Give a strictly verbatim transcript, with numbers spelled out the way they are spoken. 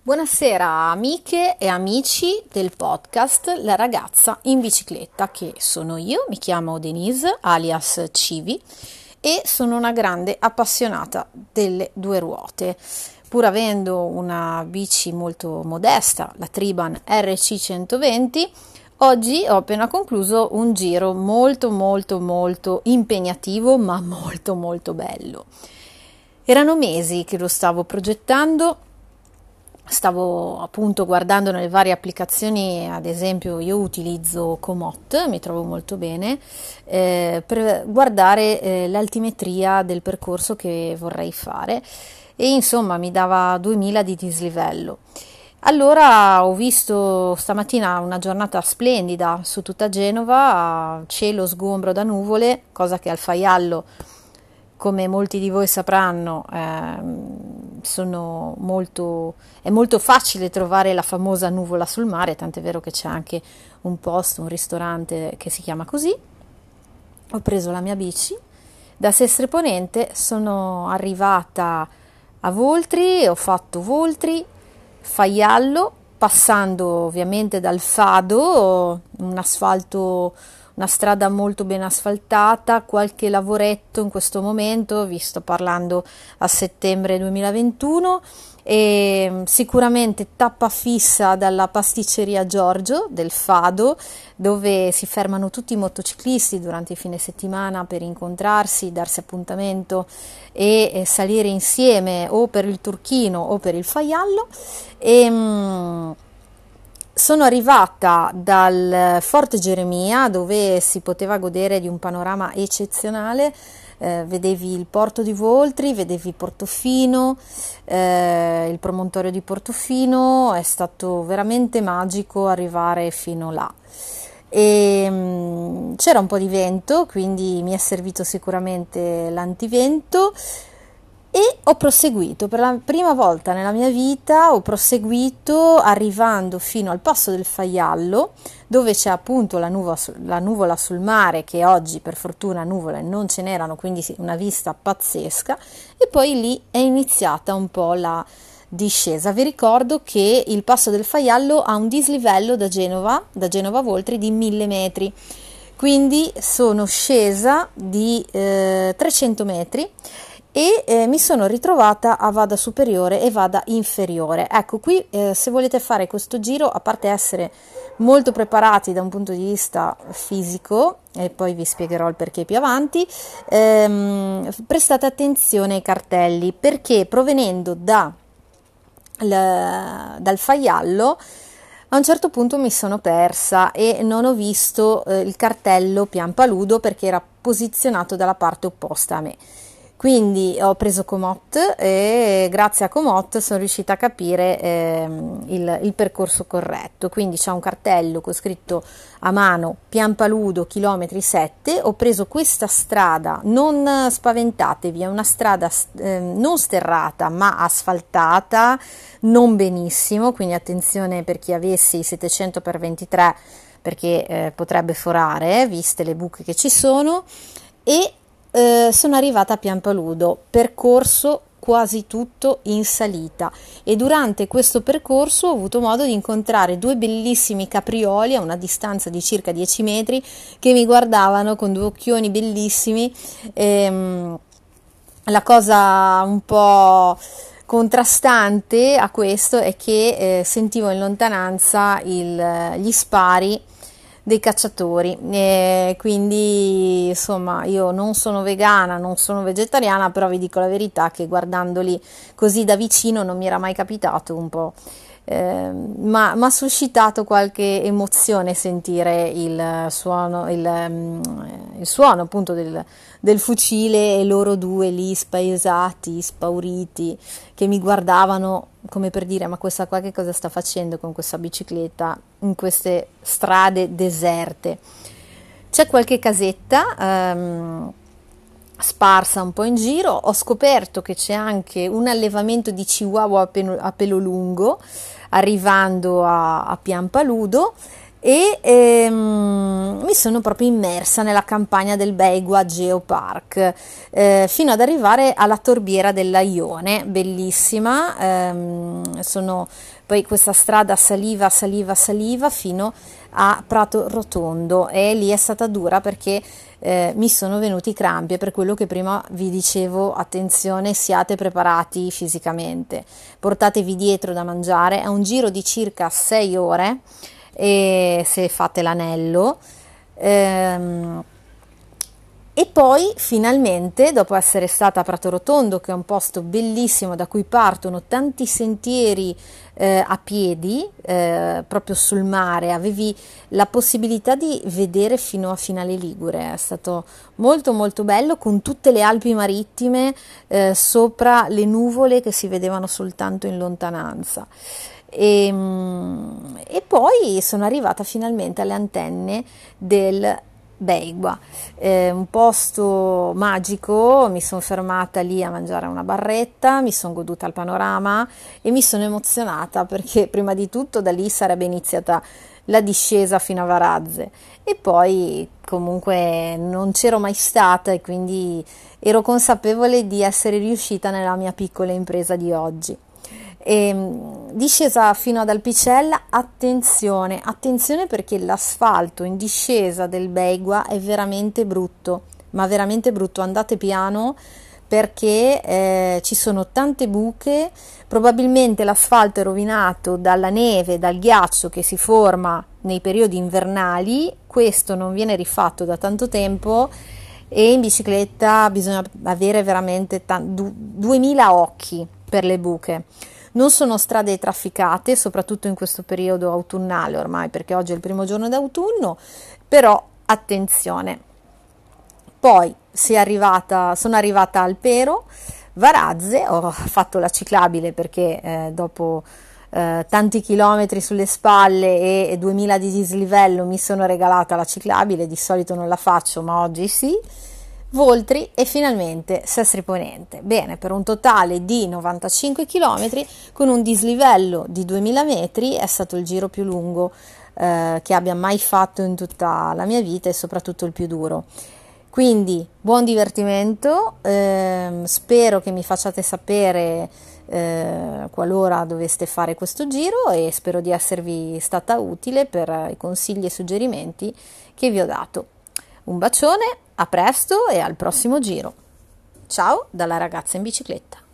Buonasera amiche e amici del podcast La ragazza in bicicletta, che sono io, mi chiamo Denise alias Civi e sono una grande appassionata delle due ruote. Pur avendo una bici molto modesta, la Triban R C centoventi, oggi ho appena concluso un giro molto molto molto impegnativo ma molto molto bello. Erano mesi che lo stavo progettando. Stavo appunto guardando nelle varie applicazioni, ad esempio io utilizzo Komoot, mi trovo molto bene, eh, per guardare eh, l'altimetria del percorso che vorrei fare e insomma mi dava duemila di dislivello. Allora ho visto stamattina una giornata splendida su tutta Genova, cielo sgombro da nuvole, cosa che al Faiallo, come molti di voi sapranno, eh, sono molto, è molto facile trovare la famosa nuvola sul mare, tant'è vero che c'è anche un posto, un ristorante che si chiama così. Ho preso la mia bici, da Sestre Ponente sono arrivata a Voltri, ho fatto Voltri, Faiallo, passando ovviamente dal Fado, un asfalto, una strada molto ben asfaltata, qualche lavoretto in questo momento, vi sto parlando a settembre duemilaventuno, e sicuramente tappa fissa dalla pasticceria Giorgio del Fado, dove si fermano tutti i motociclisti durante il fine settimana per incontrarsi, darsi appuntamento e, e salire insieme o per il Turchino o per il Faiallo. E, mh, sono arrivata dal Forte Geremia, dove si poteva godere di un panorama eccezionale. Eh, vedevi il porto di Voltri, vedevi Portofino, eh, il promontorio di Portofino. È stato veramente magico arrivare fino là. E, mh, c'era un po' di vento, quindi mi è servito sicuramente l'antivento. E ho proseguito, per la prima volta nella mia vita ho proseguito arrivando fino al passo del Faiallo, dove c'è appunto la nuvola, la nuvola sul mare, che oggi per fortuna nuvole non ce n'erano, quindi una vista pazzesca, e poi lì è iniziata un po' la discesa. Vi ricordo che il passo del Faiallo ha un dislivello da Genova, da Genova a Voltri di mille metri, quindi sono scesa di eh, trecento metri e eh, mi sono ritrovata a vada superiore e vada inferiore. Ecco, qui eh, se volete fare questo giro, a parte essere molto preparati da un punto di vista fisico, e poi vi spiegherò il perché più avanti, ehm, prestate attenzione ai cartelli, perché provenendo da, la, dal Faiallo a un certo punto mi sono persa e non ho visto eh, il cartello Piampaludo, perché era posizionato dalla parte opposta a me. Quindi ho preso Komoot e grazie a Komoot sono riuscita a capire eh, il, il percorso corretto. Quindi c'è un cartello con scritto a mano Piampaludo chilometri sette. Ho preso questa strada, non spaventatevi, è una strada eh, non sterrata ma asfaltata, non benissimo, quindi attenzione per chi avesse i settecento per ventitré, perché eh, potrebbe forare, viste le buche che ci sono. E Eh, sono arrivata a Piampaludo, percorso quasi tutto in salita, e durante questo percorso ho avuto modo di incontrare due bellissimi caprioli a una distanza di circa dieci metri che mi guardavano con due occhioni bellissimi. Ehm, la cosa un po' contrastante a questo è che eh, sentivo in lontananza il, gli spari dei cacciatori, e quindi insomma io non sono vegana, non sono vegetariana, però vi dico la verità che guardandoli così da vicino non mi era mai capitato un po', eh, ma mi ha suscitato qualche emozione sentire il suono, il, il suono appunto del, del fucile, e loro due lì spaesati, spauriti, che mi guardavano come per dire: ma questa qua che cosa sta facendo con questa bicicletta in queste strade deserte? C'è qualche casetta ehm, sparsa un po' in giro. Ho scoperto che c'è anche un allevamento di chihuahua a pelo, a pelo lungo arrivando a, a Piampaludo, e ehm, mi sono proprio immersa nella campagna del Beigua Geopark eh, fino ad arrivare alla Torbiera della Ione, bellissima. Ehm, sono poi questa strada saliva, saliva, saliva fino a Prato Rotondo, e lì è stata dura perché eh, mi sono venuti i crampi, e per quello che prima vi dicevo, attenzione, siate preparati fisicamente, portatevi dietro da mangiare. È un giro di circa sei ore, e se fate l'anello, ehm, e poi finalmente, dopo essere stata a Prato Rotondo, che è un posto bellissimo da cui partono tanti sentieri eh, a piedi, eh, proprio sul mare, avevi la possibilità di vedere fino a Finale Ligure. È stato molto molto bello, con tutte le Alpi marittime eh, sopra le nuvole che si vedevano soltanto in lontananza. E, e poi sono arrivata finalmente alle antenne del Beigua, eh, un posto magico. Mi sono fermata lì a mangiare una barretta, mi sono goduta il panorama e mi sono emozionata, perché prima di tutto da lì sarebbe iniziata la discesa fino a Varazze, e poi comunque non c'ero mai stata, e quindi ero consapevole di essere riuscita nella mia piccola impresa di oggi. E, discesa fino ad Alpicella, attenzione, attenzione perché l'asfalto in discesa del Beigua è veramente brutto, ma veramente brutto. Andate piano perché eh, ci sono tante buche, probabilmente l'asfalto è rovinato dalla neve, dal ghiaccio che si forma nei periodi invernali. Questo non viene rifatto da tanto tempo, e in bicicletta bisogna avere veramente t- du- duemila occhi per le buche. Non sono strade trafficate, soprattutto in questo periodo autunnale ormai, perché oggi è il primo giorno d'autunno, però attenzione. Poi si è arrivata, sono arrivata al Pero, Varazze, ho fatto la ciclabile perché eh, dopo eh, tanti chilometri sulle spalle e, e duemila di dislivello mi sono regalata la ciclabile. Di solito non la faccio, ma oggi sì. Voltri e finalmente Sestri Ponente. Bene, per un totale di novantacinque chilometri con un dislivello di duemila metri. È stato il giro più lungo eh, che abbia mai fatto in tutta la mia vita, e soprattutto il più duro. Quindi buon divertimento, ehm, spero che mi facciate sapere eh, qualora doveste fare questo giro, e spero di esservi stata utile per i consigli e suggerimenti che vi ho dato. Un bacione, a presto e al prossimo giro. Ciao dalla ragazza in bicicletta.